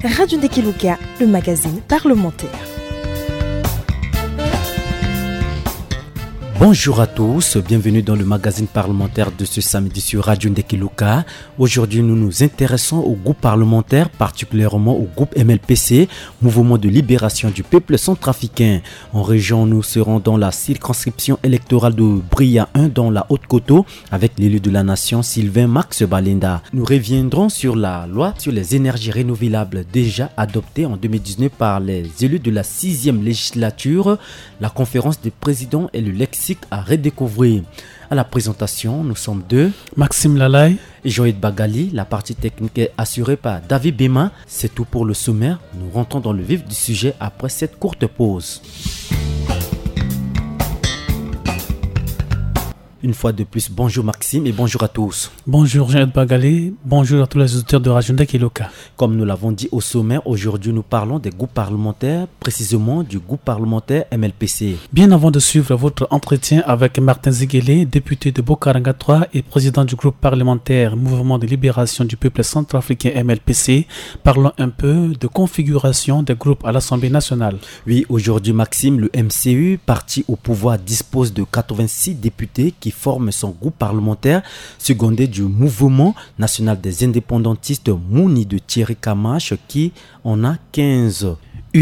Radio Ndekeluka, le magazine parlementaire. Bonjour à tous, bienvenue dans le magazine parlementaire de ce samedi sur Radio Ndekeluka. Aujourd'hui, nous nous intéressons au groupe parlementaire, particulièrement au groupe MLPC, Mouvement de Libération du Peuple Centrafricain. En région, nous serons dans la circonscription électorale de Bria 1 dans la Haute-Koto avec l'élu de la nation Sylvain Max Balenda. Nous reviendrons sur la loi sur les énergies renouvelables déjà adoptée en 2019 par les élus de la 6e législature, la conférence des présidents et le lexique à redécouvrir. À la présentation, nous sommes deux, Maxime Lalaye et Joël Bagali. La partie technique est assurée par David Bema. C'est tout pour le sommaire. Nous rentrons dans le vif du sujet après cette courte pause. Une fois de plus, bonjour Maxime et bonjour à tous. Bonjour Joël Bagali, bonjour à tous les auditeurs de Radio Ndekeluka. Comme nous l'avons dit au sommaire, aujourd'hui nous parlons des groupes parlementaires, précisément du groupe parlementaire MLPC. Bien avant de suivre votre entretien avec Martin Ziguélé, député de Bokaranga 3 et président du groupe parlementaire Mouvement de Libération du Peuple Centrafricain MLPC, parlons un peu de configuration des groupes à l'Assemblée nationale. Oui, aujourd'hui Maxime, le MCU, parti au pouvoir, dispose de 86 députés qui forme son groupe parlementaire, secondé du Mouvement national des indépendantistes Mouni de Thierry Camache qui en a 15.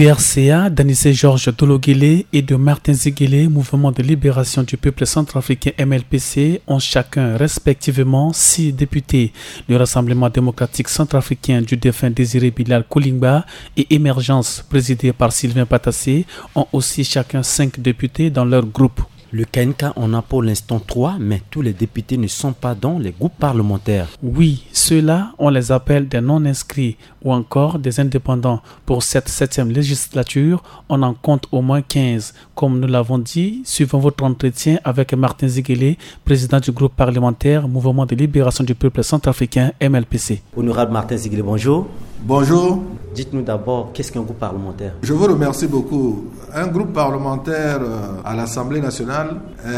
URCA d'Anissé Georges Tologele et de Martin Ziguélé, Mouvement de Libération du Peuple Centrafricain MLPC, ont chacun respectivement 6 députés. Le Rassemblement démocratique centrafricain du défunt Désiré Bilal Kolingba et Émergence, présidé par Sylvain Patassé, ont aussi chacun 5 députés dans leur groupe. Le KNK en a pour l'instant 3, mais tous les députés ne sont pas dans les groupes parlementaires. Oui, ceux-là, on les appelle des non-inscrits ou encore des indépendants. Pour cette 7e législature, on en compte au moins 15. Comme nous l'avons dit, suivant votre entretien avec Martin Ziguélé, président du groupe parlementaire Mouvement de Libération du Peuple Centrafricain MLPC. Honorable Martin Ziguélé, bonjour. Bonjour. Dites-nous d'abord, qu'est-ce qu'un groupe parlementaire ? Je vous remercie beaucoup. Un groupe parlementaire à l'Assemblée nationale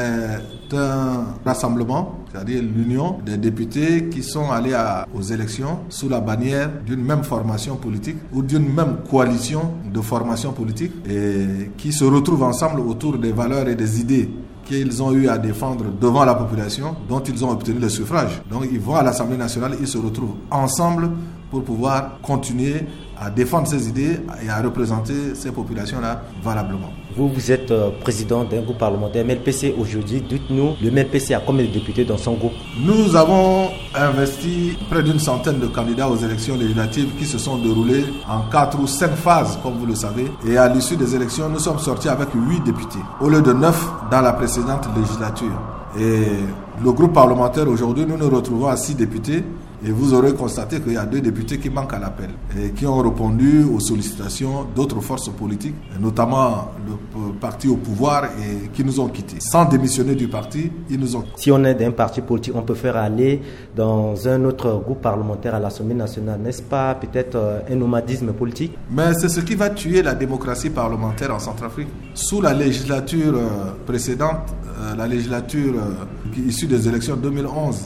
est un rassemblement, c'est-à-dire l'union des députés qui sont allés aux élections sous la bannière d'une même formation politique ou d'une même coalition de formation politique et qui se retrouvent ensemble autour des valeurs et des idées qu'ils ont eu à défendre devant la population, dont ils ont obtenu le suffrage. Donc ils vont à l'Assemblée nationale, ils se retrouvent ensemble pour pouvoir continuer à défendre ces idées et à représenter ces populations-là valablement. Vous êtes président d'un groupe parlementaire MLPC aujourd'hui. Dites-nous, le MLPC a combien de députés dans son groupe ? Nous avons investi près d'une centaine de candidats aux élections législatives qui se sont déroulées en 4 ou 5 phases, comme vous le savez. Et à l'issue des élections, nous sommes sortis avec 8 députés, au lieu de 9 dans la précédente législature. Et le groupe parlementaire aujourd'hui, nous nous retrouvons à 6 députés. Et vous aurez constaté qu'il y a 2 députés qui manquent à l'appel et qui ont répondu aux sollicitations d'autres forces politiques, notamment le parti au pouvoir, et qui nous ont quittés. Sans démissionner du parti, ils nous ont quittés. Si on est d'un parti politique, on peut faire aller dans un autre groupe parlementaire à l'Assemblée nationale. N'est-ce pas peut-être un nomadisme politique ? Mais c'est ce qui va tuer la démocratie parlementaire en Centrafrique. Sous la législature précédente, la législature issue des élections 2011,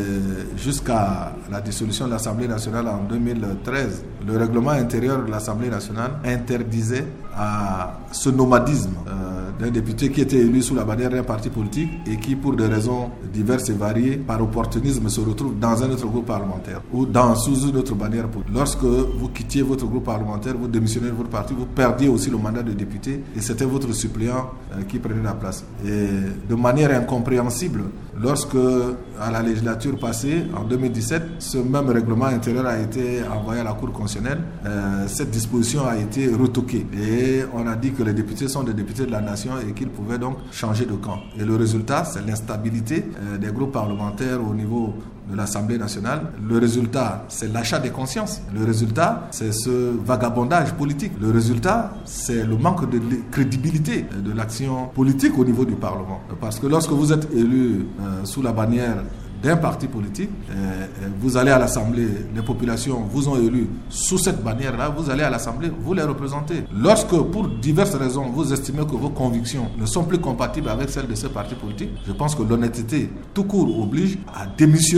jusqu'à la dissolution de l'Assemblée nationale en 2013, le règlement intérieur de l'Assemblée nationale interdisait à ce nomadisme d'un député qui était élu sous la bannière d'un parti politique et qui, pour des raisons diverses et variées, par opportunisme, se retrouve dans un autre groupe parlementaire ou sous une autre bannière politique. Lorsque vous quittiez votre groupe parlementaire, vous démissionnez de votre parti, vous perdiez aussi le mandat de député et c'était votre suppléant qui prenait la place. Et de manière incompréhensible, lorsque, à la législature passée, en 2017, ce même règlement intérieur a été envoyé à la Cour constitutionnelle, cette disposition a été retoquée. Et on a dit que les députés sont des députés de la nation et qu'ils pouvaient donc changer de camp. Et le résultat, c'est l'instabilité des groupes parlementaires au niveau de l'Assemblée nationale. Le résultat, c'est l'achat des consciences. Le résultat, c'est ce vagabondage politique. Le résultat, c'est le manque de crédibilité de l'action politique au niveau du Parlement. Parce que lorsque vous êtes élu sous la bannière d'un parti politique, vous allez à l'Assemblée, les populations vous ont élu sous cette bannière-là, vous allez à l'Assemblée, vous les représentez. Lorsque, pour diverses raisons, vous estimez que vos convictions ne sont plus compatibles avec celles de ce parti politique, je pense que l'honnêteté tout court oblige à démissionner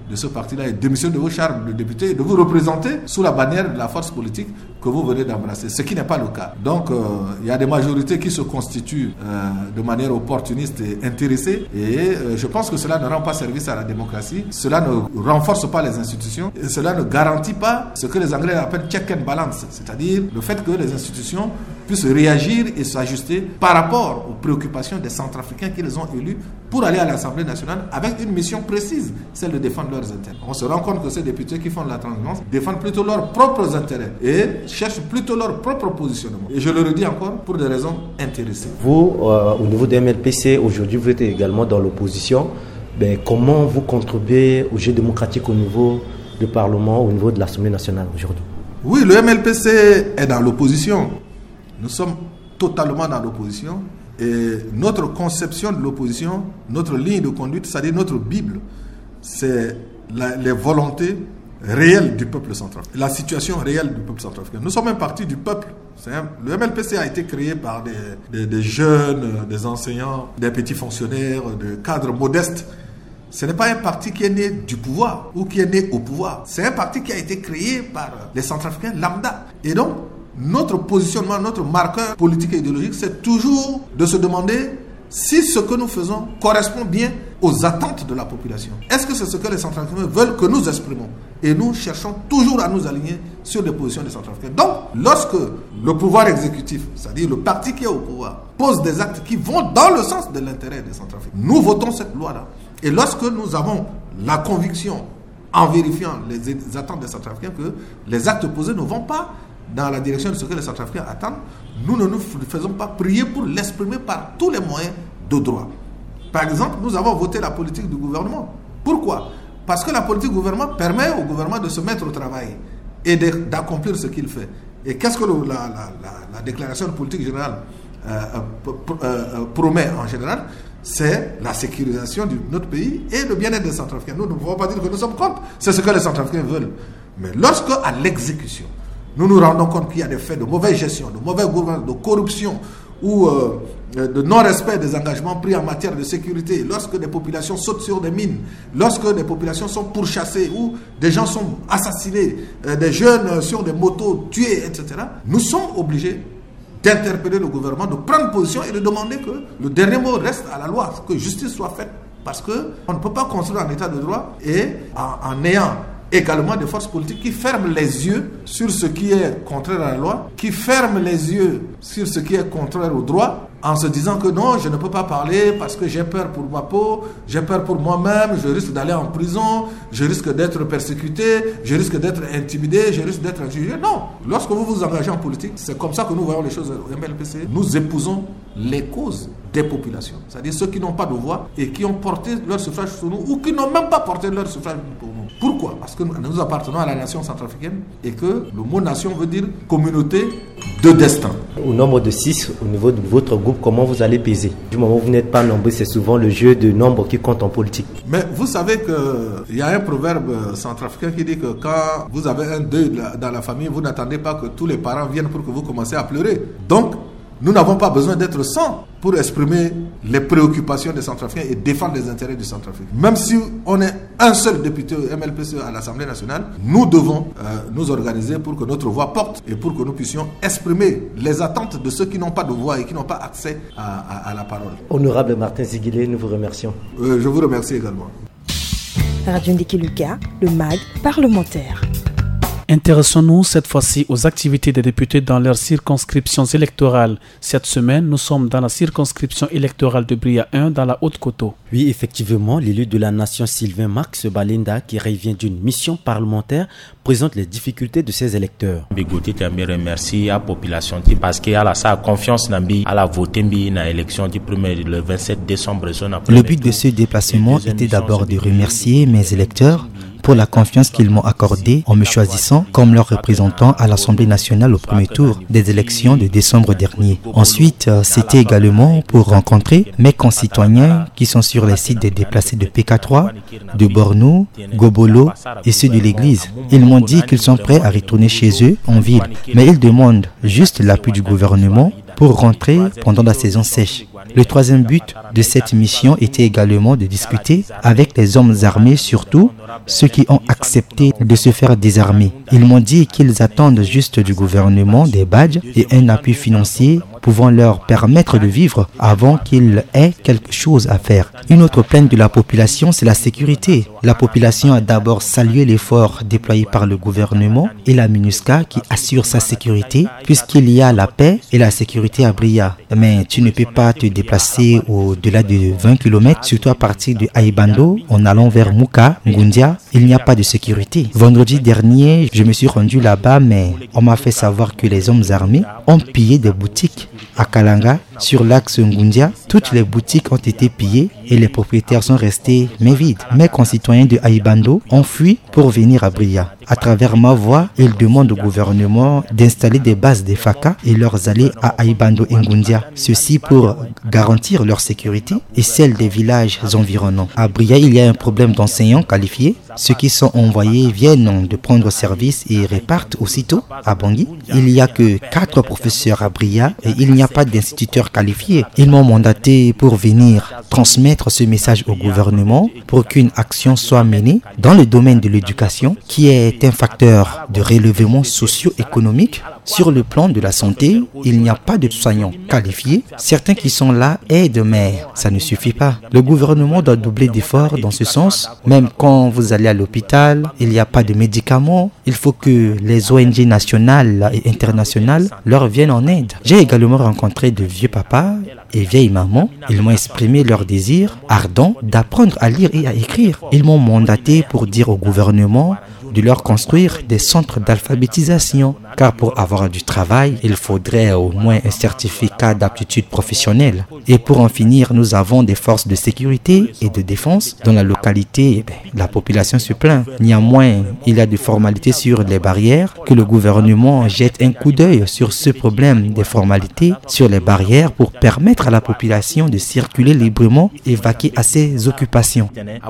de ce parti-là et démissionner de vos charges de député et de vous représenter sous la bannière de la force politique que vous venez d'embrasser, ce qui n'est pas le cas. Donc, il y a des majorités qui se constituent de manière opportuniste et intéressée et je pense que cela ne rend pas service à la démocratie, cela ne renforce pas les institutions et cela ne garantit pas ce que les Anglais appellent check and balance, c'est-à-dire le fait que les institutions puissent réagir et s'ajuster par rapport aux préoccupations des Centrafricains qui les ont élus pour aller à l'Assemblée nationale avec une mission précise, celle de défendre leurs intérêts. On se rend compte que ces députés qui font de la transhumance défendent plutôt leurs propres intérêts et cherchent plutôt leur propre positionnement. Et je le redis encore, pour des raisons intéressées. Vous, au niveau de MLPC, aujourd'hui, vous êtes également dans l'opposition. Comment vous contribuez au jeu démocratique au niveau du Parlement, au niveau de l'Assemblée nationale aujourd'hui? Oui, le MLPC est dans l'opposition. Nous sommes totalement dans l'opposition. Et notre conception de l'opposition, notre ligne de conduite, c'est-à-dire notre Bible, c'est les volontés réelles du peuple centrafricain, la situation réelle du peuple centrafricain. Nous sommes un parti du peuple. Le MLPC a été créé par des jeunes, des enseignants, des petits fonctionnaires, des cadres modestes. Ce n'est pas un parti qui est né du pouvoir ou qui est né au pouvoir. C'est un parti qui a été créé par les Centrafricains lambda. Et donc, notre positionnement, notre marqueur politique et idéologique, c'est toujours de se demander si ce que nous faisons correspond bien aux attentes de la population. Est-ce que c'est ce que les Centrafricains veulent que nous exprimons? Et nous cherchons toujours à nous aligner sur les positions des Centrafricains. Donc, lorsque le pouvoir exécutif, c'est-à-dire le parti qui est au pouvoir, pose des actes qui vont dans le sens de l'intérêt des Centrafricains, nous votons cette loi-là. Et lorsque nous avons la conviction, en vérifiant les attentes des Centrafricains, que les actes posés ne vont pas dans la direction de ce que les Centrafricains attendent, nous ne nous faisons pas prier pour l'exprimer par tous les moyens de droit. Par exemple, nous avons voté la politique du gouvernement. Pourquoi? Parce que la politique du gouvernement permet au gouvernement de se mettre au travail et d'accomplir ce qu'il fait. Et qu'est-ce que la déclaration de politique générale promet en général? C'est la sécurisation de notre pays et le bien-être des Centrafricains. Nous ne pouvons pas dire que nous sommes contre. C'est ce que les Centrafricains veulent. Mais lorsque, à l'exécution, nous nous rendons compte qu'il y a des faits de mauvaise gestion, de mauvaise gouvernance, de corruption ou de non-respect des engagements pris en matière de sécurité, lorsque des populations sautent sur des mines, lorsque des populations sont pourchassées ou des gens sont assassinés, des jeunes sur des motos tués, etc., nous sommes obligés d'interpeller le gouvernement, de prendre position et de demander que le dernier mot reste à la loi, que justice soit faite. Parce qu'on ne peut pas construire un état de droit et en ayant également des forces politiques qui ferment les yeux sur ce qui est contraire à la loi, qui ferment les yeux sur ce qui est contraire au droit, en se disant que non, je ne peux pas parler parce que j'ai peur pour ma peau, j'ai peur pour moi-même, je risque d'aller en prison, je risque d'être persécuté, je risque d'être intimidé, je risque d'être jugé. Non, lorsque vous vous engagez en politique, c'est comme ça que nous voyons les choses au MLPC. Nous épousons les causes des populations, c'est-à-dire ceux qui n'ont pas de voix et qui ont porté leur suffrage sur nous ou qui n'ont même pas porté leur suffrage pour nous. Pourquoi? Parce que nous appartenons à la nation centrafricaine et que le mot nation veut dire communauté de destin. Au nombre de 6, au niveau de votre groupe, comment vous allez peser? Du moment où vous n'êtes pas nombreux, c'est souvent le jeu de nombre qui compte en politique. Mais vous savez qu'il y a un proverbe centrafricain qui dit que quand vous avez un deuil dans la famille, vous n'attendez pas que tous les parents viennent pour que vous commenciez à pleurer. Donc, nous n'avons pas besoin d'être 100 pour exprimer les préoccupations des Centrafricains et défendre les intérêts du Centrafrique. Même si on est un seul député MLPC à l'Assemblée nationale, nous devons nous organiser pour que notre voix porte et pour que nous puissions exprimer les attentes de ceux qui n'ont pas de voix et qui n'ont pas accès à la parole. Honorable Martin Ziguilé, nous vous remercions. Je vous remercie également. Radio Ndekiluka, le MAG parlementaire. Intéressons-nous cette fois-ci aux activités des députés dans leurs circonscriptions électorales. Cette semaine, nous sommes dans la circonscription électorale de Bria 1 dans la Haute-Coteau. Oui, effectivement, l'élu de la nation Sylvain Max Balinda, qui revient d'une mission parlementaire, présente les difficultés de ses électeurs. Bigoti tambi remercie la population parce qu'il y a sa confiance à la voter dans l'élection du le 27 décembre. Le but de ce déplacement était d'abord de remercier mes électeurs pour la confiance qu'ils m'ont accordée en me choisissant comme leur représentant à l'Assemblée nationale au premier tour des élections de décembre dernier. Ensuite, c'était également pour rencontrer mes concitoyens qui sont sur les sites des déplacés de PK3, de Bornou, Gobolo et ceux de l'église. Ils m'ont dit qu'ils sont prêts à retourner chez eux en ville, mais ils demandent juste l'appui du gouvernement pour rentrer pendant la saison sèche. Le troisième but de cette mission était également de discuter avec les hommes armés, surtout ceux qui ont accepté de se faire désarmer. Ils m'ont dit qu'ils attendent juste du gouvernement des badges et un appui financier pouvant leur permettre de vivre avant qu'ils aient quelque chose à faire. Une autre plainte de la population, c'est la sécurité. La population a d'abord salué l'effort déployé par le gouvernement et la MINUSCA qui assure sa sécurité puisqu'il y a la paix et la sécurité à Bria. Mais tu ne peux pas te déplacer au-delà de 20 km, surtout à partir de Aibando en allant vers Mouka, Ngundia. Il n'y a pas de sécurité. Vendredi dernier, je me suis rendu là-bas, mais on m'a fait savoir que les hommes armés ont pillé des boutiques à Kalanga, sur l'axe Ngundia. Toutes les boutiques ont été pillées et les propriétaires sont restés mais vides. Mes concitoyens de Aibando ont fui pour venir à Bria. À travers ma voix, ils demandent au gouvernement d'installer des bases des FACA et leurs allées à Aibando et Ngundia. Ceci pour garantir leur sécurité et celle des villages environnants. À Bria, il y a un problème d'enseignants qualifiés. Ceux qui sont envoyés viennent de prendre service et repartent aussitôt à Bangui. Il n'y a que 4 professeurs à Bria et il n'y a pas d'instituteurs qualifiés. Ils m'ont mandaté pour venir transmettre ce message au gouvernement pour qu'une action soit menée dans le domaine de l'éducation qui est un facteur de relèvement socio-économique. Sur le plan de la santé, il n'y a pas de soignants qualifiés. Certains qui sont là aident, mais ça ne suffit pas. Le gouvernement doit doubler d'efforts dans ce sens. Même quand vous allez à l'hôpital, il n'y a pas de médicaments. Il faut que les ONG nationales et internationales leur viennent en aide. J'ai également rencontré de vieux papas et vieilles mamans. Ils m'ont exprimé leur désir ardent d'apprendre à lire et à écrire. Ils m'ont mandaté pour dire au gouvernement de leur construire des centres d'alphabétisation. Car pour avoir du travail, il faudrait au moins un certificat d'aptitude professionnelle. Et pour en finir, nous avons des forces de sécurité et de défense. Dans la localité, la population se plaint. Néanmoins, il y a des formalités sur les barrières, que le gouvernement jette un coup d'œil sur ce problème des formalités sur les barrières pour permettre à la population de circuler librement et vaquer à ses occupations.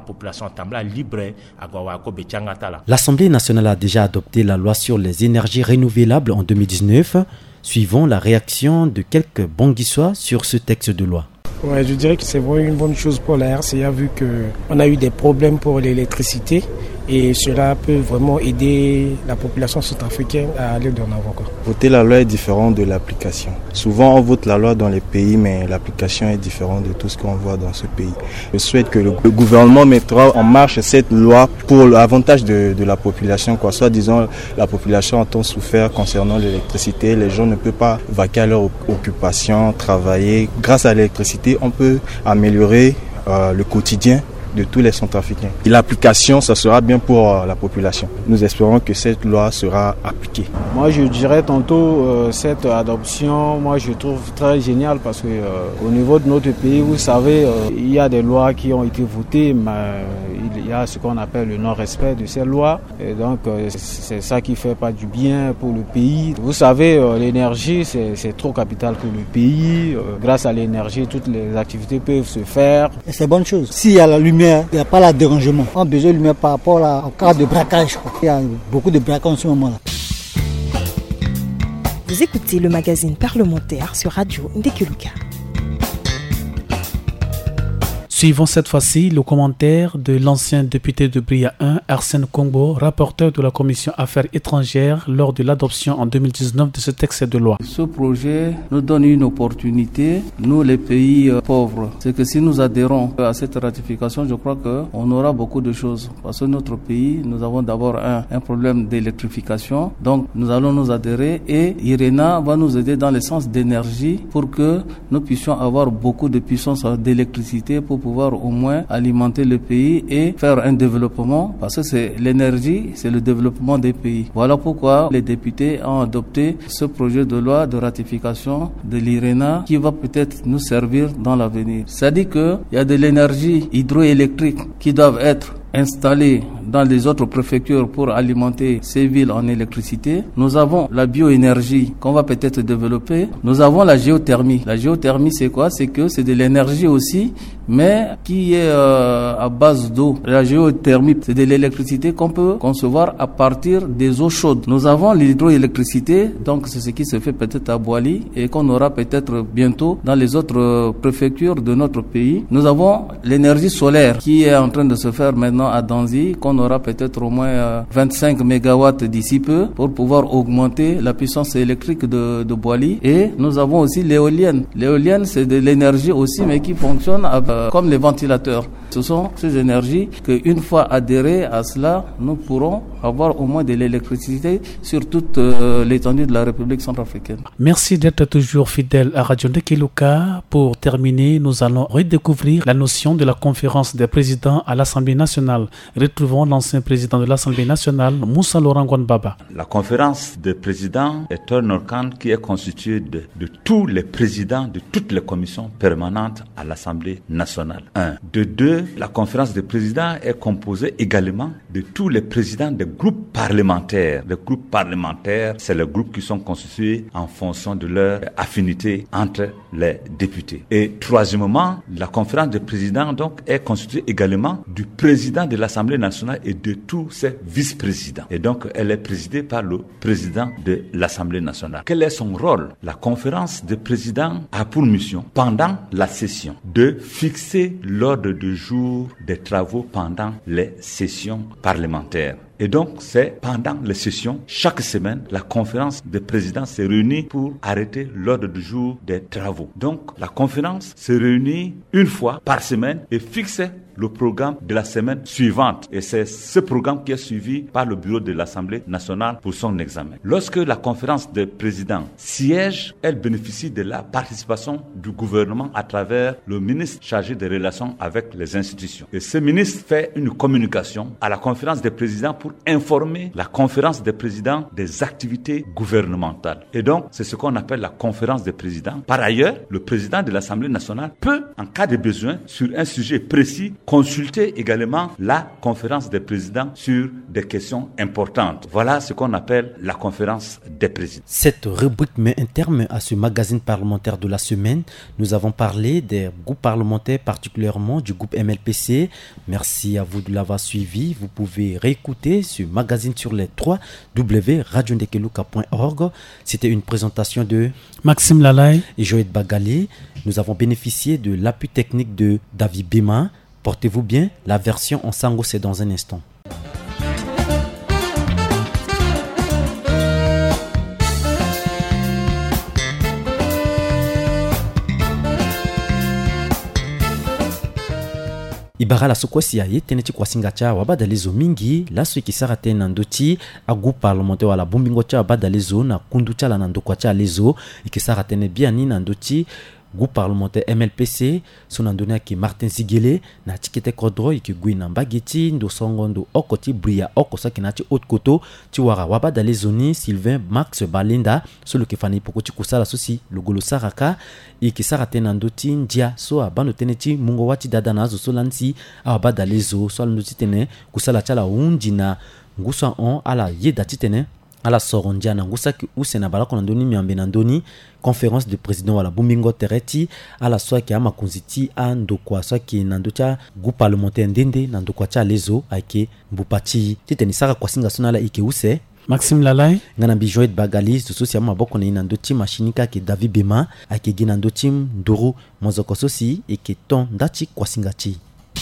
L'Assemblée nationale a déjà adopté la loi sur les énergies renouvelables en 2019. Suivons la réaction de quelques Banguissois sur ce texte de loi. Ouais, je dirais que c'est vraiment une bonne chose pour la RCA vu qu'on a eu des problèmes pour l'électricité et cela peut vraiment aider la population centrafricaine à aller de l'avant. Voter la loi est différent de l'application. Souvent on vote la loi dans les pays mais l'application est différente de tout ce qu'on voit dans ce pays. Je souhaite que le gouvernement mettra en marche cette loi pour l'avantage de la population. Soit disons la population a tant souffert concernant l'électricité, les gens ne peuvent pas vaquer à leur occupation, travailler. Grâce à l'électricité, on peut améliorer le quotidien de tous les Centrafricains. Et l'application, ça sera bien pour la population. Nous espérons que cette loi sera appliquée. Moi, je dirais tantôt, cette adoption, moi, je trouve très géniale parce que au niveau de notre pays, vous savez, il y a des lois qui ont été votées, mais il y a ce qu'on appelle le non-respect de ces lois. Et donc, c'est ça qui fait pas du bien pour le pays. Vous savez, l'énergie, c'est trop capital pour le pays. Grâce à l'énergie, toutes les activités peuvent se faire. C'est bonne chose. S'il y a la lumière, il n'y a pas le dérangement. On a besoin de lumière par rapport au cas de braquage. Il y a beaucoup de braquages en ce moment-là. Vous écoutez le magazine parlementaire sur Radio Ndekeluka. Suivons cette fois-ci le commentaire de l'ancien député de Bria 1, Arsène Kongbo, rapporteur de la Commission Affaires étrangères lors de l'adoption en 2019 de ce texte de loi. Ce projet nous donne une opportunité, nous les pays pauvres. C'est que si nous adhérons à cette ratification, je crois qu'on aura beaucoup de choses. Parce que notre pays, nous avons d'abord un problème d'électrification. Donc nous allons nous adhérer et IRENA va nous aider dans le sens d'énergie pour que nous puissions avoir beaucoup de puissance d'électricité pour pouvoir au moins alimenter le pays et faire un développement parce que c'est l'énergie, c'est le développement des pays. Voilà pourquoi les députés ont adopté ce projet de loi de ratification de l'IRENA qui va peut-être nous servir dans l'avenir. C'est-à-dire qu'il y a de l'énergie hydroélectrique qui doivent être installés dans les autres préfectures pour alimenter ces villes en électricité. Nous avons la bioénergie qu'on va peut-être développer. Nous avons la géothermie. La géothermie, c'est quoi? C'est que c'est de l'énergie aussi, mais qui est à base d'eau. La géothermie, c'est de l'électricité qu'on peut concevoir à partir des eaux chaudes. Nous avons l'hydroélectricité, donc c'est ce qui se fait peut-être à Boali et qu'on aura peut-être bientôt dans les autres préfectures de notre pays. Nous avons l'énergie solaire qui est en train de se faire maintenant à Danzi, qu'on aura peut-être au moins 25 mégawatts d'ici peu pour pouvoir augmenter la puissance électrique de Boali. Et nous avons aussi l'éolienne. L'éolienne, c'est de l'énergie aussi, mais qui fonctionne comme les ventilateurs. Ce sont ces énergies qu'une fois adhérées à cela, nous pourrons avoir au moins de l'électricité sur toute l'étendue de la République centrafricaine. Merci d'être toujours fidèle à Radio Ndekeluka. Pour terminer, nous allons redécouvrir la notion de la conférence des présidents à l'Assemblée nationale. Retrouvons l'ancien président de l'Assemblée nationale, Moussa Laurent Gwanbaba. La conférence des présidents est un organe qui est constitué de tous les présidents de toutes les commissions permanentes à l'Assemblée nationale. 1. De 2, la conférence des présidents est composée également de tous les présidents des groupes parlementaires. Les groupes parlementaires, c'est les groupes qui sont constitués en fonction de leur affinité entre les députés. Et troisièmement, la conférence des présidents donc est constituée également du président de l'Assemblée nationale et de tous ses vice-présidents. Et donc, elle est présidée par le président de l'Assemblée nationale. Quel est son rôle? La conférence des présidents a pour mission, pendant la session, de fixer l'ordre du jour des travaux pendant les sessions parlementaires. Et donc, c'est pendant les sessions, chaque semaine, la conférence des présidents se réunit pour arrêter l'ordre du jour des travaux. Donc, la conférence se réunit une fois par semaine et fixe le programme de la semaine suivante. Et c'est ce programme qui est suivi par le bureau de l'Assemblée nationale pour son examen. Lorsque la conférence des présidents siège, elle bénéficie de la participation du gouvernement à travers le ministre chargé des relations avec les institutions. Et ce ministre fait une communication à la conférence des présidents pour informer la conférence des présidents des activités gouvernementales. Et donc, c'est ce qu'on appelle la conférence des présidents. Par ailleurs, le président de l'Assemblée nationale peut, en cas de besoin, sur un sujet précis, consulter également la conférence des présidents sur des questions importantes. Voilà ce qu'on appelle la conférence des présidents. Cette rubrique met un terme à ce magazine parlementaire de la semaine. Nous avons parlé des groupes parlementaires, particulièrement du groupe MLPC. Merci à vous de l'avoir suivi. Vous pouvez réécouter ce magazine sur les www.radiondekeluka.org. C'était une présentation de Maxime Lalaye et Joël Bagali. Nous avons bénéficié de l'appui technique de David Bema. Portez-vous bien, la version en sango c'est dans un instant. Ibara la sokwasi ya teneti kwa singacha wabadalezo mingi laso ikisara tena ndoti agu parlementaire wala bumbingo cha wabadalezo na kundu cha la nandokwa cha lezo ikisara tena biani na ndoti groupe parlementaire MLPC sonandona ki Martin Zigele na tikete kodro ki gwina mbagiti ndo songondo okoti bria okosa kinati otkoto tiwara wabada lezoni Sylvain Max Balinda solo ke fani pokoti kusala sosi logolo saraka ikisara tena ndoti ndia so abano teneti mungo wati dada nazo solansi abada lezo so ndoti tene kusala chala undina ngusa on ala yeda titene ala sorondia na ngusaki usena balako ndoni miambe ndoni conférence de président wala bumbingo tereti ala swaki ama kunziti andokwa swaki nandocha groupe parlementaire ndende nandokwa cha lezo ake mbupati titeni saka kwa singa sonala ike use Maxime Lalaye ngana bijoet bagali sosi ama boko na inandoti machinika ke David Bema ake ginandoti ndoro mozoko sosi eke ton ndachi kwa singati.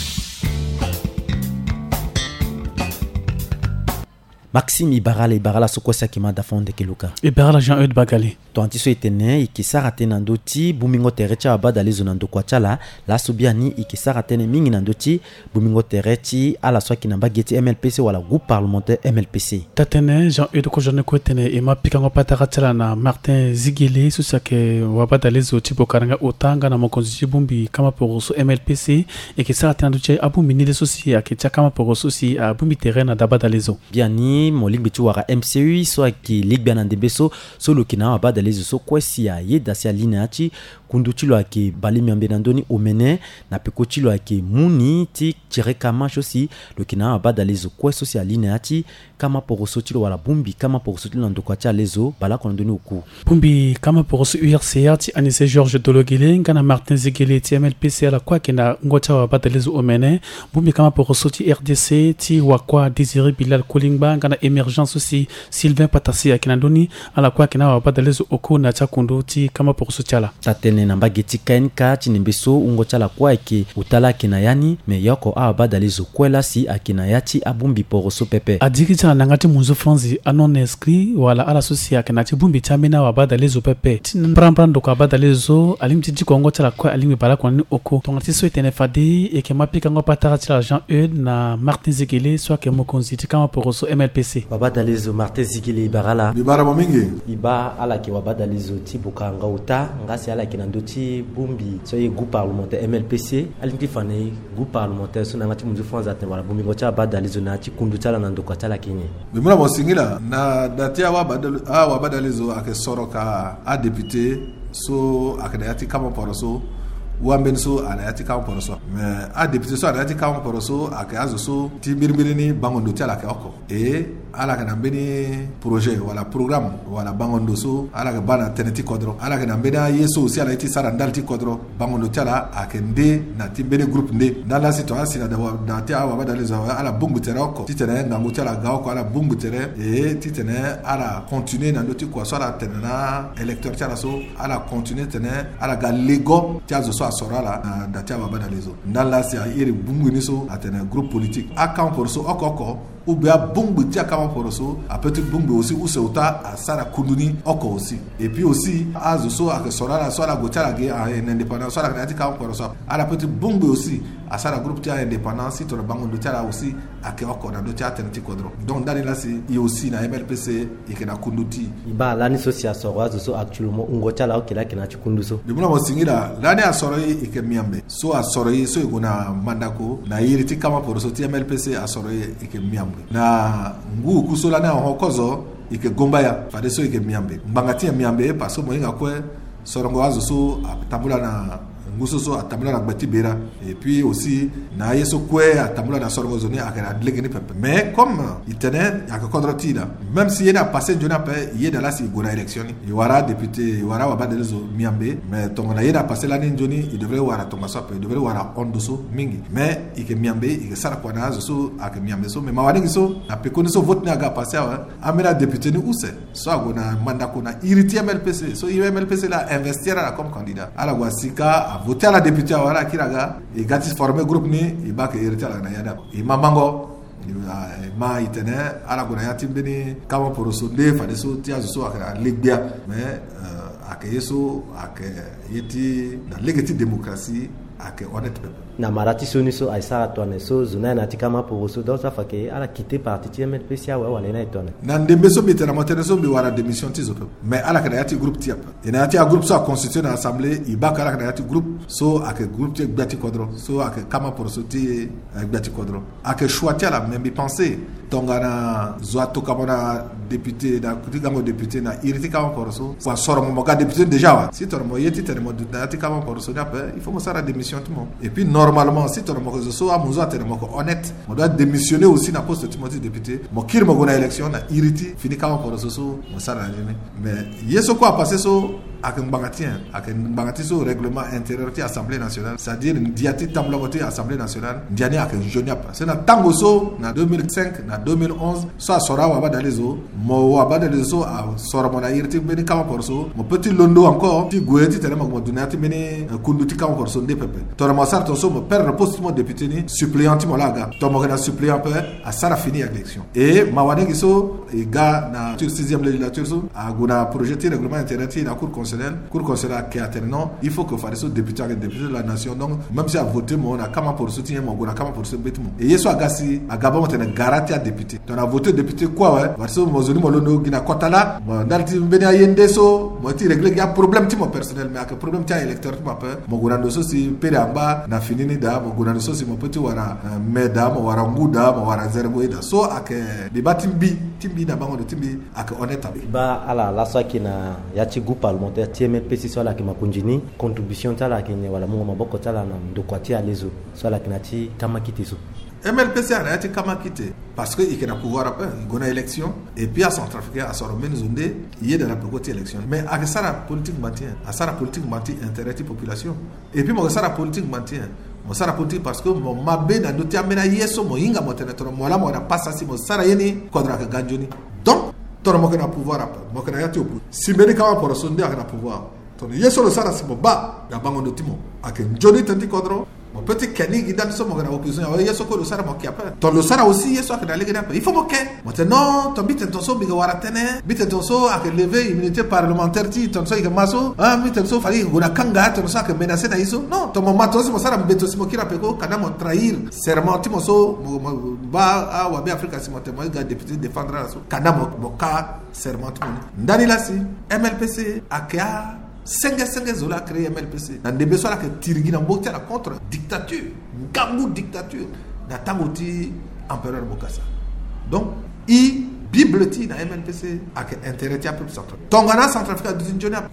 Maxime Ibarala sokosa kima dafonde keluka. Ibarala Jean-Eudes Bagali. Tontiso etene ikisara tena ndoti bumingo terecha abada lezo nandokwa chala la subiani ikisara tene mingi nandoti bumingo terechi ala swaki namba geti MLPC wala groupe parlementaire MLPC. Tatene Jean-Eudes ko jone ko tene e mapikango pataka chala na Martin Zigele susake wabada lezo tipo karanga otanga na mokonzi bumbi kama poroso MLPC ikisara tena ndoti abu minile sosi akitya kama poroso si abumbi terena dabada lezo. Biani ni mo lig bitu wara MCU so ki lig bien ande beso so lo kina ba dalezo so kwesi ya yeda sia lineachi kunduchilo ake bali miambena ndoni omene na pekochilo ake muni ti tire kama shosi lo kina ba dalezo kweso sia lineachi kama poroso tilo wala bumbi kama poroso tilo ndoko cha lezo bala ko ndoni oku bumbi kama poroso URCA ti Anise George Dologile ngana Martin Zigele ti MLPC ala kwa kena ngocha wa ba dalezo omene bumbi kama poroso ti RDC ti wakwa Désiré Bilal Kolingba ngana émergence aussi Sylvain Patassi akina ndoni ala kwa kena wa ba dalezo oku na cha kundo ti kama poroso chala tatene na mbageti kainka chinembeso ungocha la kwa eke utala kina yani me yoko aba dalezo kwela si akina yati abumbi poroso pepe adiki cha nangati munzo franzi anon inscrit wala ala sosi akina ti bumbi chamina wa ba dalezo pepe tin pramprando ka ba dalezo alimti di kongo cha la kwa alimi bala kwa ni oko tongati so etene fadi eke mapika ngo patara ti la Jean Eudes na Martin Zigele so ke mokonzi ti kama poroso MLPC baba dalezo Martin Zigele barala bibara momingi iba ala ke wa ba dalezo ti bukanga uta ngasi ala kina ndoti bumbi so ye groupe parlementaire MLPC alinti fane groupe parlementaire so nangati munzu France aten wala bumbi ngocha ba dalezo na ti kundu tala na ndoko tala kinye bimuna mosingila na datia wa ba dalezo ake soroka a député so akadayati kama poroso wamben so anayati kama poroso mais a député so anayati kama poroso ake azo so ti mirmirini bangondo tala ke oko ala kana mbeni projet wala programme wala bangondo so ala ka bana teneti kodro ala kana mbena yeso si ala iti sara ndalti kodro bangondo tala akende na timbeni groupe nde ndala situation na da tia wa badale za ala bungu tere oko titene ngangu tala ga oko ala bungu tere titene ala continuer na ndoti kwa sora tenena électeur tala so ala continuer tene ala ga lego tia zo so asora la da tia wa badale zo ndala si iri bungu ni so atene groupe politique account pour so oko ou bien bumbu tia kama poroso a petit bumbu aussi ou seuta a sara kunduni oko aussi et puis aussi azo so a sora la so la gotala ge a indépendance so la grati kama poroso a la petit bumbu aussi a sara groupe tia indépendance si to le bango do tia aussi a ke oko na do tia teneti kodro donc dans là c'est il aussi na MLPC et que na kunduti iba la ni association azo so actuellement ngotala o kila kina chikunduso de muna mosingira la ni asoro e ke miambe so asoro so iguna mandako na yiriti kama poroso tia MLPC asoro e ke miambe na ngu kusola na hokozo ike gombaya fadeso ike miambe mbangati ya miambe paso moinga kwe sorongo azo so atambula na ngusoso atambula na gbati bera et puis aussi na yeso kwe atambula na sorongo zoni akana dlegeni pepe mais comme il tenait akakodro tida même si il a passé jona pe il est dans la si gona élection il wara député il wara wabadelezo miambe mais tongona il a passé l'année joni il devrait wara tonga sope il devrait wara ondoso mingi mais ike miambe ike sara kwa na azo ake miambe so mais mawaningi so na pekoni so vote na ga passé amena député ni use so agona mandako na iriti MLPC so MLPC la investir comme candidat ala wasika voter à la députée wala kiraga et gati former groupe ni iba ke iriti ala na yada imamango ma itene ala gona yati beni kama poroso de fa de so tia so akara legbia mais akeyeso akayeti na legati démocratie ake honnête na marati soni so aisa atone so zuna na tikama poroso do sa fake ala quitter parti ti MLPC wa wala na etone na ndembe so bitera motere so bi wara démission ti zo mais ala kana yati groupe tiap ina yati a groupe so constitué na assemblée ibaka ala kana yati groupe so ake groupe ti gbati kodro so ake kama poroso ti gbati kodro ake choix la même penser tongana zoato kamona député da kutigango député na iriti kama poroso wa soro mo ga député déjà wa si tormo yeti tene mo dati kama poroso na il faut mo sara démission tout monde et puis normalement si tormo ko so amuzo atene mo ko honnête mo doit démissionner aussi na poste Timothy député mo kirmo go na élection na iriti fini kama poroso so mo sara jene mais yeso ko a passé so akembangati so règlement intérieur ti assemblée nationale c'est-à-dire ndiati tamblo ti assemblée nationale ndiani akjoniap c'est na tango so na 2005 na 2011 so asora wa badalezo mo wa badalezo a sora mona irti beni kama porso mo petit londo encore ti goeti tele mo dunati beni kunduti kama porso de pepe to mo sarto so mo perdre poste mo député ni suppléant mo laga to mo na suppléant pe a sara fini élection et mawanengi so e ga na 6e législature so a guna projet de règlement intérieur ti na cour constitutionnelle qui a non il faut que fasse député de la nation donc même si a voté mon a kama pour soutenir mon gona kama pour ce bétimo et yeso agasi agaba mo tena garantie à député donc a voté député quoi ouais parce que mo mozoni molono gina kotala mo ndalti mbeni ayende so mo ti régler ya problème ti mo personnel mais ak problème ti électeur ti mape mo gurando so si peramba na finini da mo gurando so si mo peti wara meda mo wara nguda mo wara zerbo ida so ak debati timbi na bango de timbi ak honnête ba ala la so kina ya ti groupe parlementaire ti MLPC so la ki makunjini contribution ta la ki wala mo maboko ta la na ndokwati alezo so la kina ti kama kiti so MLPC a été quitté parce qu'il y a un pouvoir après, il y a une élection et puis à Centrafrique à Soromène Zondé, il y a de la élection. Mais à ça la politique maintient, à ça la politique maintient intérêt de la population. Et puis moi ça la politique maintient. Moi ça la politique parce que mon mabé na doté amena yeso mo inga mo teneto mo la mo na passa si mo sara yeni kodra ka ganjoni. Donc ton mo kana pouvoir après, mo kana yati opu. Si meni kama pour Sondé a pouvoir. Ton yeso le sara si mo ba ya bango ndotimo. Ak njoni tanti kodro mon petit Kenny qui donne son opposition, il y a ce que le Sara moque après. Ton le Sara aussi, il y a ce que d'aller gagner. Il faut moquer. Maintenant, ton bit ton so biga waratene, bit ton so a lever immunité parlementaire ti ton so il maso, ah bit ton so fali gona kanga ton so que menacer na iso. Non, ton moment ton so Sara mbeto si mokira peko kana mo trahir serment ti mo so ba a wa be Africa si mo te mo ga député défendre la so. Kana mo ka serment mo. Ndani la si MLPC akia Senga zola créé MLPC. Dans des besoins que tirigi na mbokta contre dictature, ngambu dictature na tangoti empereur Bokassa. Donc Bible ti na MLPC ak intérêt ti peuple central. Tongana Centrafrique du Zone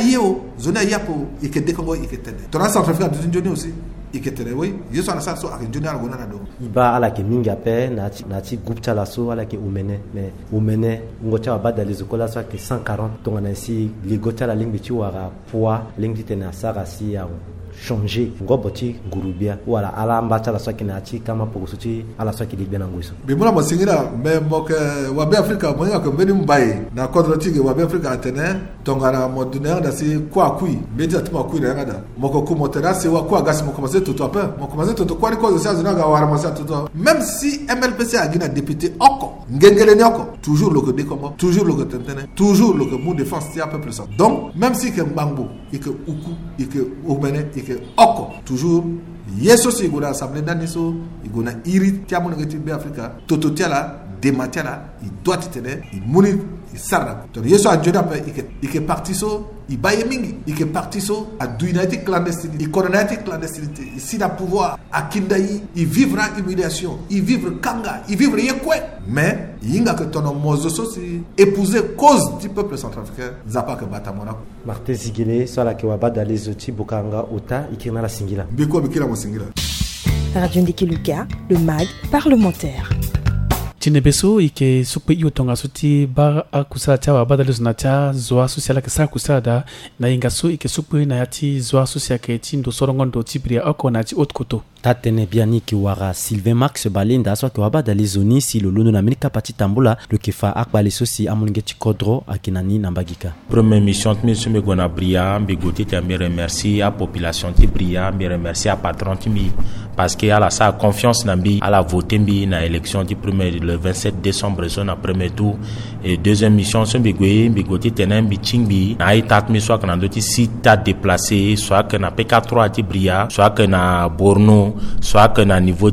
zone yapo et que Congo et que tene. Tongana Centrafrique du Zone aussi et que tene oui, je suis na ça so ak Jona gona na do. Iba ala ke minga pe na ti groupe cha la so ala ke umene mais umene ngocha abada les écoles so ke 140 tongana si ligota la ligne ti wara poa ligne ti na sara si ya changer ngoboti ngurubia wala ala mbata la swaki na chi kama pokusuti ala swaki libia na ngwiso bimula mosingira me moke wabe Afrika mwenga ko mbeni mbaye na kodrotige wabe Afrika atene tongana moduna da si kwa kui beti atuma kui na ngada moko ku moterasi wa kwa gasi moko maze toto apa moko maze toto kwa ni ko zo zina ga wara masa toto même si MLPC a gina député oko ngengele ni oko toujours le côté comme toujours le côté tentene toujours le mot défense ti a peuple ça donc même si que mbangbo et que uku et que omene oko toujours yeso si gona assemblée d'aniso igona iri tiamu ngati be Afrika toto tiala dematiala il doit tenir il muni il sarra to yeso a joda pe ike partiso i baye mingi ike partiso a duinati clandestinité i coronati clandestinité ici da pouvoir a kindai il vivra humiliation il vivre kanga il vivre yekwe mais yinga que ton mozo si épouser cause du peuple centrafricain zapa que batamona Martin Zigele soit la kiwaba dans zoti bokanga ota ikina la singila biko bikila mo singila Radio Ndekiluka le mag parlementaire Tinebeso ike sukpe iyo tonga suti bar akusala cha wabada na cha zoa sosiala ke sa kusada na ingaso ike sukpe na yati zoa sosiala ke tindo sorongondo tibria oko na ti otkoto tatene biani ki wara Sylvain Max Balinda so ke wabada les zoni si lo lono na minika pati tambola le kefa akbale sosi amulnge ti kodro akinani na mbagika première mission mi sumbe gona bria mbigoti te me remercie à population ti bria me remercie à patron ti mi parce que ala sa confiance na mbi ala voter mbi na élection ti premier le 27 décembre son premier tour et deuxième mission sumbe mbigoti tenen mbi chingbi na itat mi soit que na doti site déplacé soit que na PK3 ti bria soit que na Borno soit que na niveau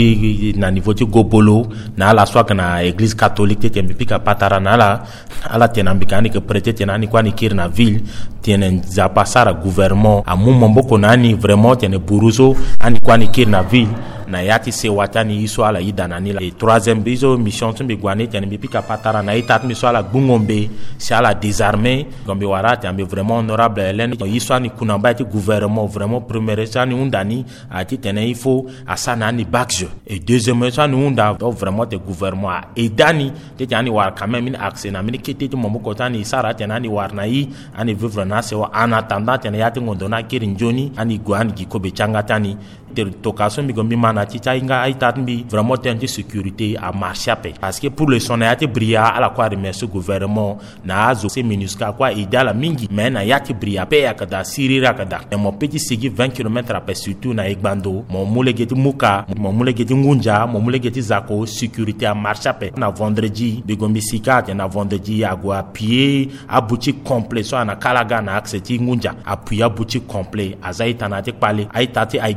ti Gobolo na la soit que na église catholique te mbi ka patara na ala tenambikani que prêter tenani kwa ni kir na ville tienen za pasara gouvernement a mumombo nani vraiment tiene buruzo ani kwa ni kir na ville na yati se watani iso ala idanani la et troisième biso mission tumbe gwane tiene mbi ka patara na itat mi so ala bungombe si ala désarmé gombe warati ambe vraiment honorable Hélène iso ani kunamba ti gouvernement vraiment premier sani undani ati tene il faut asana ni bakje et deuxième sani unda vraiment te gouvernement et dani te tiani war quand même accès na mini kiti ti mombo kotani sara tiani war na yi ani vivre na se wa en attendant tiani yati ngondona kirin joni ani gwani gikobe changatani de tokaso mi gombi mana ti tainga aitat mbi vraiment tente sécurité à marcher parce que pour le sonayati bria ala kwa remercier gouvernement na azo se minuska kwa idala mingi mais na yati bria pe akada sirira akada et mon petit sigi 20 km après surtout na Egbando mon mulegeti muka mon mulegeti ngunja mon mulegeti zako sécurité à marcher na vendredi de gombi sikat na vendredi agwa pied a boutique complet so na kalaga na accès ti ngunja appuyer boutique complet azaita na te pale aitati Egbando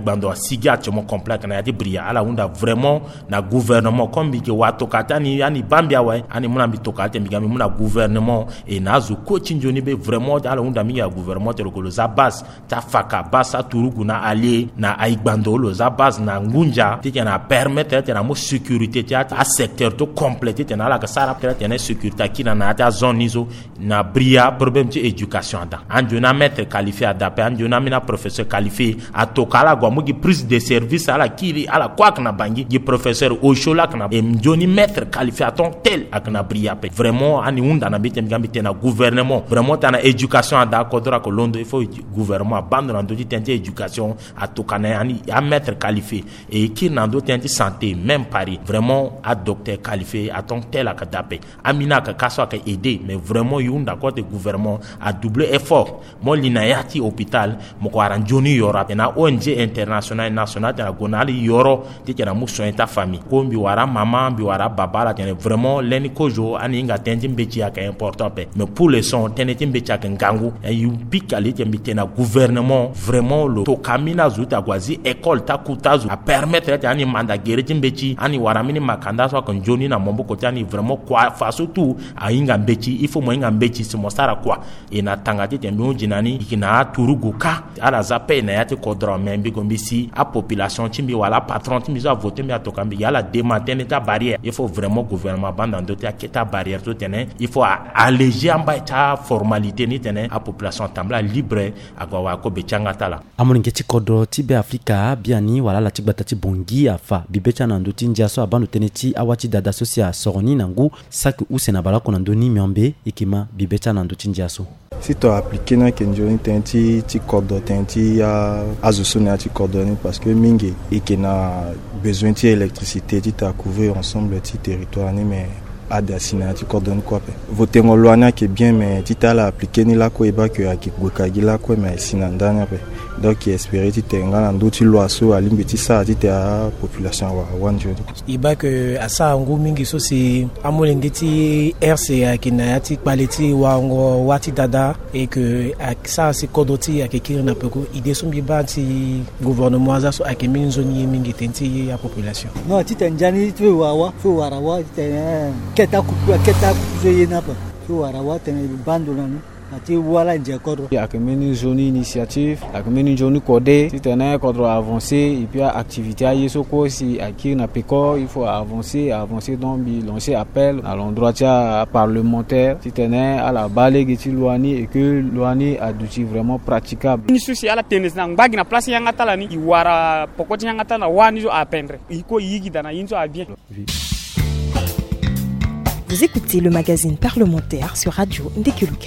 sigia chemo complet na yati bria ala unda vraiment na gouvernement comme bi ke wato katani yani bambia wa ani muna bi tokate mi gami muna gouvernement et nazu ko chinjoni be vraiment ala unda mi ya gouvernement te lokolo za base ta faka basa turugu na ali na aigbando lo za base na ngunja ti na permettre te na mo sécurité ti a secteur to compléter te na la ka sara te na sécurité ki na ta zone nizo na bria problème ti éducation da anjona maître qualifié adapté anjona mina professeur qualifié atokala gwa mugi prise de service ala kiri ala kwak na bangi gi professeur oshola kana mjoni maître qualifié ton tel akna bria pe vraiment ani unda na bitem gambi te na gouvernement vraiment ta na éducation da kodra ko londo il faut gouvernement abandonner do tente éducation atokana ani a maître qualifié et qui na do tente santé même Paris vraiment a docteur qualifié a ton tel akadape amina ka kaso ka aider mais vraiment yunda côté gouvernement a doublé effort mo linayati hôpital mo ko aranjoni yora na ONG international national ta gonali yoro ti na muso ta famille ko mbi wara mama mbi wara baba la tene vraiment leni kojo ani nga tenji mbechi ya ka important pe mais pour les son teneti mbechi ya ngangu e yu pikali te mbite na gouvernement vraiment lo to kamina zuta gwazi école ta kutazu a permettre ta ani manda gereji mbechi ani wara mini makanda so kan joni na mombo ko tani vraiment kwa faso tout a inga mbechi il faut mo inga mbechi si mosara kwa e na tangati te mbi jinani ikina turugu ka ala zape na yati kodra membi gombisi a population timbi wala patron timbi za voter mi atokambi yala démanteler ta barrière il faut vraiment gouvernement banda ndote aketa barrière to tene il faut alléger amba ta formalité ni tene a population tambla libre agwa ko bechanga tala amoningeti kodo tibe Afrika biani wala la tigbata ti bongi afa bibecha na ndoti njaso abando teneti awati dada socia soroni nangu sak usena bala ko ndoni miambe ikima bibecha na ndoti njaso si tu as appliqué na kenjoni tenti ti kodo tenti ya azusuna ti coordonner parce que mingi et qui n'a besoin d'électricité tu as couvert ensemble ti territoire ni mais à destination tu coordonnes quoi voter en loi qui est bien mais tu as appliqué ni la ko eba que akigweka gila ko mais sinandana pe donc espérer tu tenga ndo ti loi so alimbeti sa ti ta population wa wanjo iba que asa ngo mingi so si amolengeti RCA kina ti quality wa ngo wati dada et que ça c'est kodoti akekiri na peko idée so biba ti gouvernement za so akemi nzoni mingi tenti ya population no ti tenjani tu wa fo warawa ti keta kuzo yena pa fo warawa ten bandona no ati wala nje kodro akemeni zone initiative akemeni zone codé si tena kodro avancer et puis activité à yesoko si akir na peko il faut avancer donc lancer appel à l'endroit parlementaire si tena à la balé qui loani et que loani a d'outils vraiment praticables ni souci ala tennis na mbagi na place yanga tala ni iwara pokoti yanga tala wani zo apendre iko yigi dana yinzo a bien. Vous écoutez le magazine parlementaire sur Radio Ndekeluka.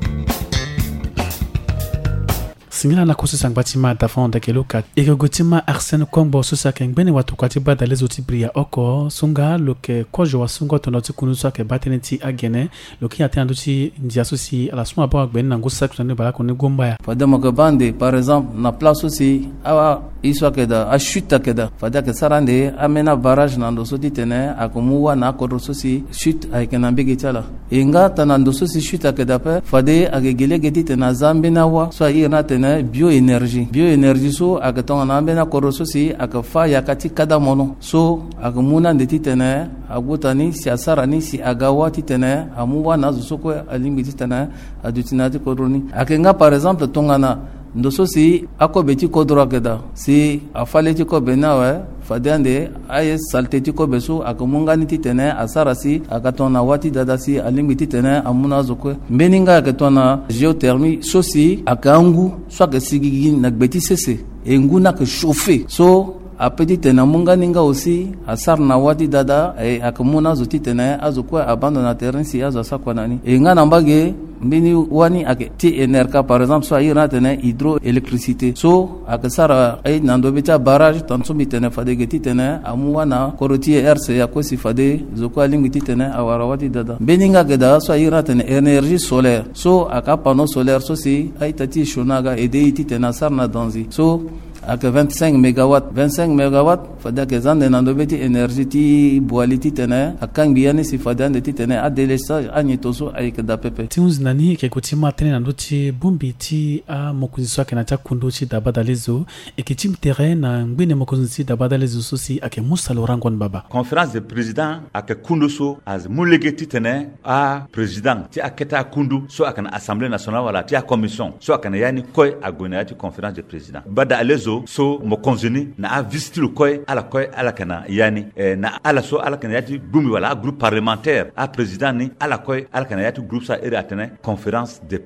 Singila na kusu sang batima dafon da keluka ego gotima Arsène Kombo susa kengbene watu kwatiba da lezo tibria oko sunga loke kojo wasunga tonoti kunusa ke bateneti agene loki atendo ti ndiasosi ala suma ba gben nangu sakta ne bala ko ne gomba fadama ke bande par exemple na place aussi awa iswa ke da a chute ke da fada ke sarande amena barrage nando soti tene akomuwa na kodro sosi chute ay kenambe gitala inga tanando sosi chute ke da pe fade agegele geti tena zambina wa so ira tena bioénergie so aga tonga ambena koroso si aga fa yakati kada mono so aga muna ndeti tene agutani si asara ni si aga wati tene amuwa nazo soko alimbi tene adutinati kodroni akenga par exemple tonga na ndoso si ako beti kodro akeda si afale ti ko benawe fadande aye salte ti ko beso akamunga ni titene asara si akatona wati dada si alimbi titene amuna zokwe mbeninga akatona géothermie so si akangu so akasigi na gbeti sese enguna ke chauffer so apeti tena munga ninga aussi asar na wati dada e akamuna zoti tene azokwe abandona terrain si azo sakwana ni enga nambage mbini wani ake ti enerka par exemple so ayira tene hydroélectricité so akasara ay nando bita barrage tanso mitene fade geti tene amuwana koroti RC yakosi fade zokwa lingiti tene awara wati dada beninga geda so ayira tene énergie solaire so aka panneau solaire so si ay tati shonaga ede iti tene sarna danzi so avec 25 mégawatts 25 mégawatts fada ke zande na ndobeti énergie ti boaliti tene akangi yani si fada ndeti tene a délestage anyetoso avec dapepe tiunzi nani ke kutima tene na ndoti bumbi ti a mokuziso ke na ta kundochi dabadalezo et que tim terrain na ngwene mokuziso dabadalezo sosi ake Musa Lorangon Baba conférence de président ake kundoso az mulegeti tene a président ti aketa kundu so akana assemblée nationale wala ti a commission so akana yani koy agona ti conférence de président bada alezo so mokonzini na a visite le koy ala kana yani na ala so ala kana yati bumi wala groupe parlementaire a président ni ala koy ala kana yati groupe sa ere atene conférence de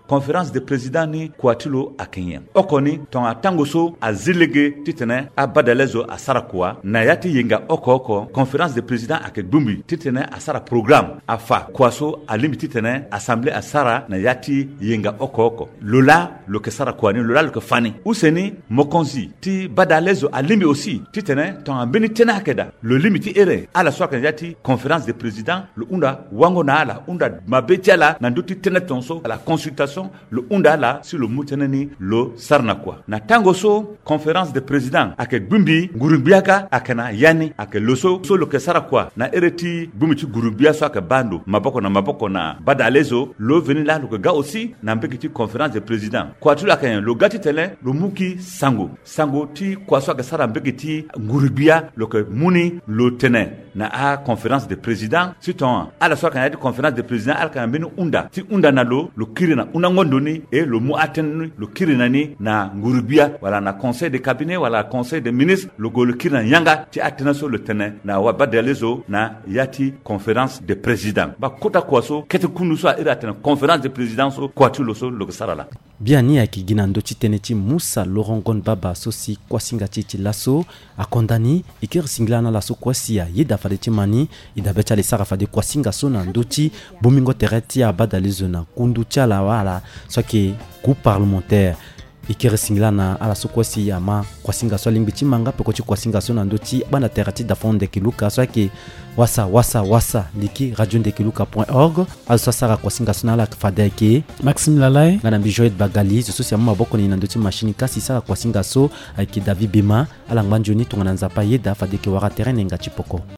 président ni kwatilo akenya okoni ton atango so a zilege titene a badalezo a sarakwa na yati yenga oko conférence de président ake bumi titene a sara programme afa kwaso a limiti titene assemblée a sara na yati yenga oko lola lo ke sara kwani lola lo ke fani useni mokonzi ti badalezo a limbi aussi titene ton ambeni tena keda le limiti ere ala so kan yati conférence de président le unda wango na ala unda mabetiala na nduti tena tonso la consultation le unda la sur le muteneni lo sarna kwa na tango so conférence de président ake bumbi ngurumbiaka akana yani ake loso so lo ke sara kwa na ereti bumiti gurumbia so ake bando maboko na badalezo lo veni la lo ga aussi na mbekiti conférence de président kwa tu la kan lo gati tele lo muki sango ti kwa so ake sara mbekiti ngurubia lo ke muni lo tene na a conférence de président siton ala so kan yati conférence de président al kan benu unda ti unda na lo kirina una ngondoni e lo mu aten lo kirina ni na ngurubia wala na conseil de cabinet wala conseil de ministre lo go lo kirina yanga ti atena so le tene na wa badalezo na yati conférence de président ba kota kwaso kete kunu so ira tene conférence de président so kwatu lo so lo sarala biani akigina ndo chiteneti Musa Lorangon Baba sosi kwasinga chichi laso akondani ikir singlana laso kwasia yeda fadeti mani idabecha le sarafa de kwasinga sona ndoti bomingo tereti abadalezo na kundu chala wala soki groupe parlementaire ikir singlana ala sokwasi ama kwasinga so limbichi manga pekoti kwasinga sona ndoti bana terati da fonde kiluka soki wasa liki radiondekiluka.org also sara kwasinga sona la fadeke Maxime Lalai ngana bijoet bagali zo sosia mama boko ni ndoti machine kasi sara kwasinga so avec David Bima ala ngbanjoni tongana nzapa yeda fadeke wara terrain nga chipoko